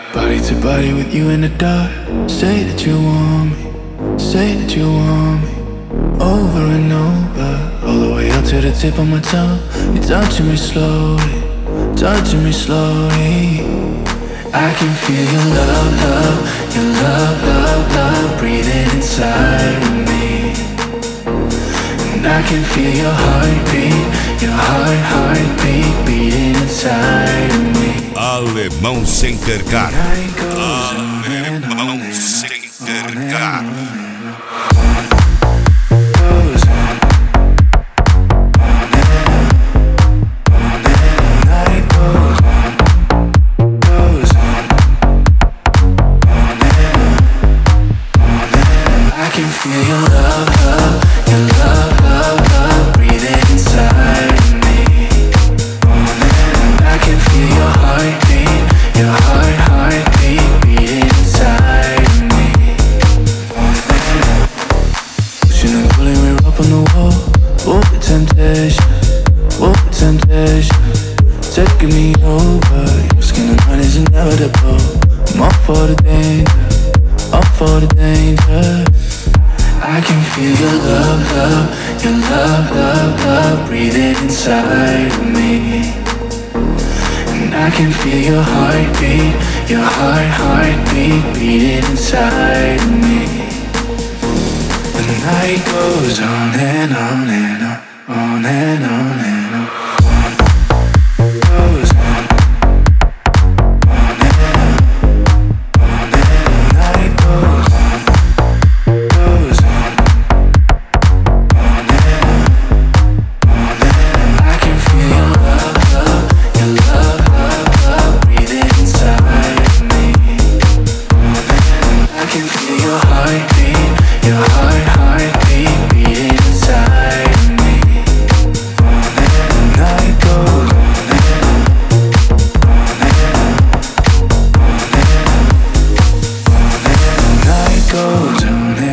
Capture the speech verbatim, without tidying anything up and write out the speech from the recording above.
Body to body with you in the dark. Say that you want me, say that you want me. Over and over, all the way up to the tip of my tongue. You're touching me slowly, touching me slowly. I can feel your love, love, your love, love, love breathing inside of me. And I can feel your heartbeat, your heart, heartbeat beating inside of me. Alemão sem tercar. Alemão sem tercar. Feel your love, love, your love, love, love breathing inside of me. And I can feel your heartbeat, your heart, heartbeat beating inside of me. Pushing and pulling, we're up on the wall. Oh, the temptation, oh, the temptation, taking me over. Your skin and mine is inevitable. I'm up for the danger, up for the danger. I can feel your love, love, your love, love, love breathing inside of me. And I can feel your heartbeat, your heart, heartbeat beating inside of me. The night goes on and on and on, on and on and on. Goes on, on and on, on and on. The night goes on. Goes on